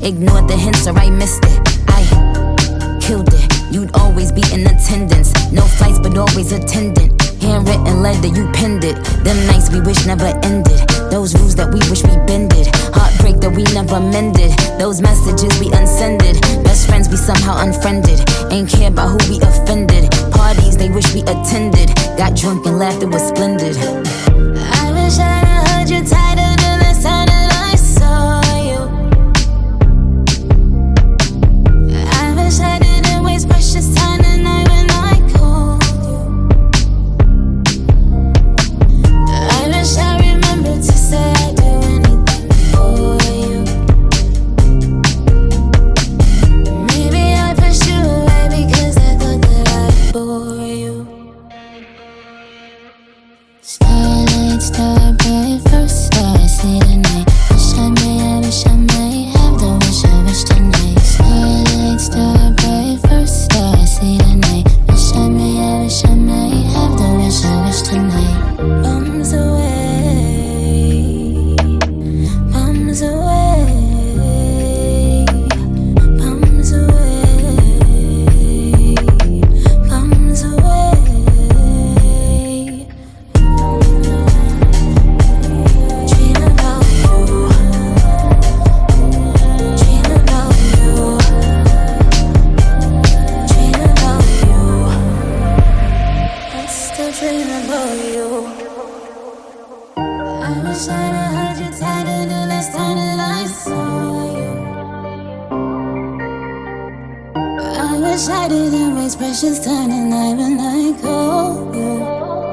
Ignored the hints or I missed it. I killed it. You'd always be in attendance. No flights, but always attendant. Handwritten letter, you penned it. Them nights we wish never ended. Those rules that we wish we bended. Heartbreak that we never mended. Those messages we unsended. Best friends we somehow unfriended. Ain't care about who we offended. Parties they wish we attended. Got drunk and laughed, it was splendid. I wish I'd heard you tighter the last time that I saw you. I wish I didn't waste precious time tonight when I called you. I wish I remembered to say I'd do anything for you. Maybe I pushed you away because I thought that I'd bore you. Starlight, star bright, first star I see tonight. Wish I might have the wish tonight. Starlight, star bright, first star I see tonight. Wish I might have the wish tonight. Bums away, bums away, bums away, bums away. Dream about you, dream about you, dream about you. I still dream about you. I wish I'd heard you tighter the last time that I saw you. I wish I didn't waste precious time tonight when I called you.